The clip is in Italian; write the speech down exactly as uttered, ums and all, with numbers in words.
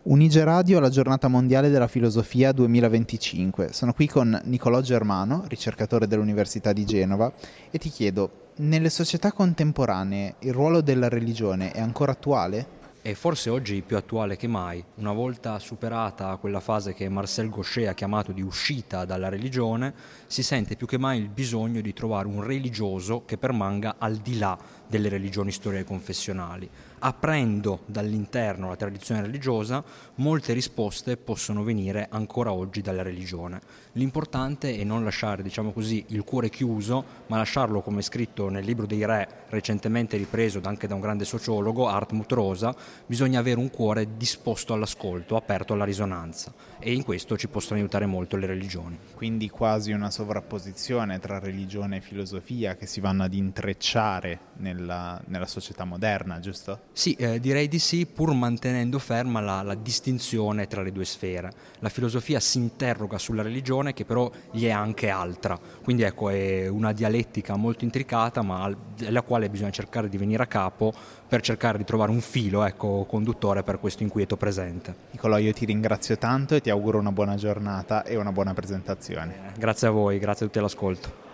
Unige Radio alla Giornata Mondiale della Filosofia duemilaventicinque. Sono qui con Nicolò Germano, ricercatore dell'Università di Genova, e ti chiedo, nelle società contemporanee il ruolo della religione è ancora attuale? È forse oggi più attuale che mai. Una volta superata quella fase che Marcel Gauchet ha chiamato di uscita dalla religione, si sente più che mai il bisogno di trovare un religioso che permanga al di là delle religioni storiche confessionali. Aprendo dall'interno la tradizione religiosa, molte risposte possono venire ancora oggi dalla religione. L'importante è non lasciare, diciamo così, il cuore chiuso, ma lasciarlo, come scritto nel Libro dei Re, recentemente ripreso anche da un grande sociologo, Hartmut Rosa. Bisogna avere un cuore disposto all'ascolto, aperto alla risonanza, e in questo ci possono aiutare molto le religioni. Quindi quasi una sovrapposizione tra religione e filosofia che si vanno ad intrecciare nella, nella società moderna, giusto? Sì, eh, direi di sì, pur mantenendo ferma la, la distinzione tra le due sfere. La filosofia si interroga sulla religione, che però gli è anche altra, quindi ecco, è una dialettica molto intricata, ma alla quale bisogna cercare di venire a capo per cercare di trovare un filo, ecco, conduttore per questo inquieto presente. Nicolò, io ti ringrazio tanto e ti auguro una buona giornata e una buona presentazione. Eh, grazie a voi, grazie a tutti all'ascolto.